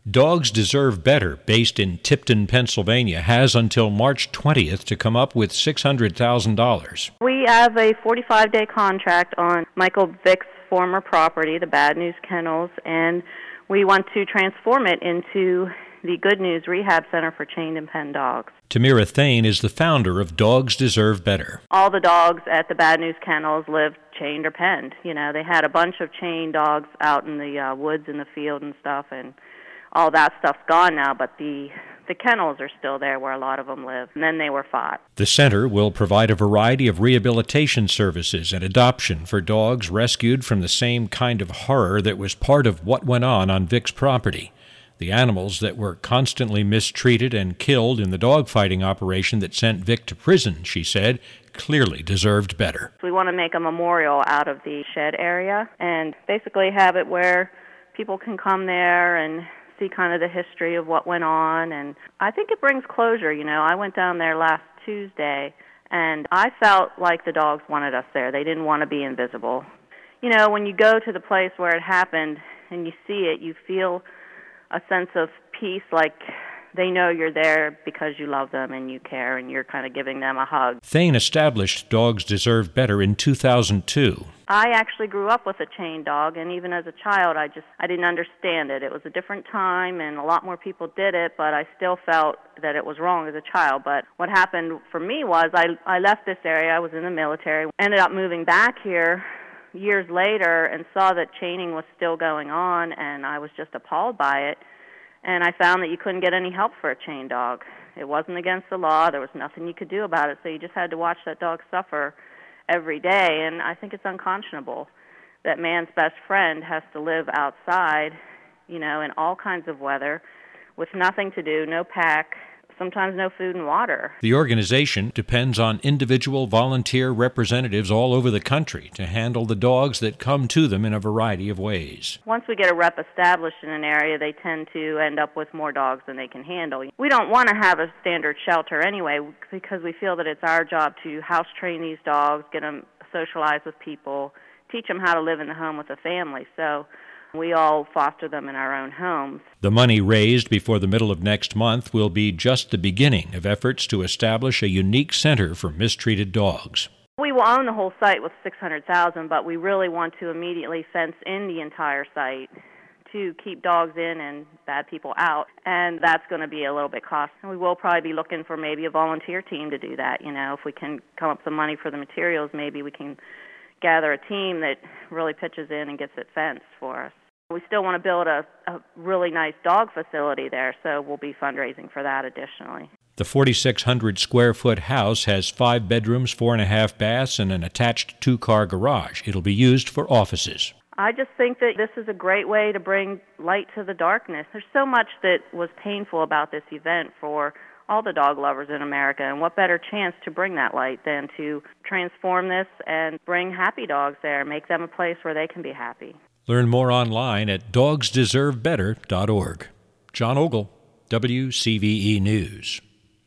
Dogs Deserve Better, based in Tipton, Pennsylvania, has until March 20th to come up with $600,000. We have a 45-day contract on Michael Vick's former property, the Bad News Kennels, and we want to transform it into the Good News Rehab Center for chained and penned dogs. Tamira Thane is the founder of Dogs Deserve Better. All the dogs at the Bad News Kennels lived chained or penned. You know, they had a bunch of chained dogs out in the woods in the field and stuff, and all that stuff's gone now, but the kennels are still there where a lot of them live, and then they were fought. The center will provide a variety of rehabilitation services and adoption for dogs rescued from the same kind of horror that was part of what went on Vick's property. The animals that were constantly mistreated and killed in the dogfighting operation that sent Vick to prison, she said, clearly deserved better. We want to make a memorial out of the shed area and basically have it where people can come there and see kind of the history of what went on. And I think it brings closure. You know, I went down there last Tuesday, and I felt like the dogs wanted us there. They didn't want to be invisible. You know, when you go to the place where it happened and you see it, you feel a sense of peace, like they know you're there because you love them and you care and you're kind of giving them a hug. Thane established Dogs Deserve Better in 2002. I actually grew up with a chained dog, and even as a child, I didn't understand it. It was a different time, and a lot more people did it, but I still felt that it was wrong as a child. But what happened for me was I left this area. I was in the military, ended up moving back here years later and saw that chaining was still going on, and I was just appalled by it. And I found that you couldn't get any help for a chained dog. It wasn't against the law. There was nothing you could do about it, so you just had to watch that dog suffer every day. And I think it's unconscionable that man's best friend has to live outside, you know, in all kinds of weather with nothing to do, no pack, sometimes no food and water. The organization depends on individual volunteer representatives all over the country to handle the dogs that come to them in a variety of ways. Once we get a rep established in an area, they tend to end up with more dogs than they can handle. We don't want to have a standard shelter anyway, because we feel that it's our job to house train these dogs, get them socialized with people, teach them how to live in the home with a family. So we all foster them in our own homes. The money raised before the middle of next month will be just the beginning of efforts to establish a unique center for mistreated dogs. We will own the whole site with $600,000, but we really want to immediately fence in the entire site to keep dogs in and bad people out, and that's going to be a little bit costly. We will probably be looking for maybe a volunteer team to do that. You know, if we can come up with some money for the materials, maybe we can gather a team that really pitches in and gets it fenced for us. We still want to build a really nice dog facility there, so we'll be fundraising for that additionally. The 4,600-square-foot house has 5 bedrooms, 4.5 baths, and an attached 2-car garage. It'll be used for offices. I just think that this is a great way to bring light to the darkness. There's so much that was painful about this event for all the dog lovers in America, and what better chance to bring that light than to transform this and bring happy dogs there, make them a place where they can be happy. Learn more online at dogsdeservebetter.org. John Ogle, WCVE News.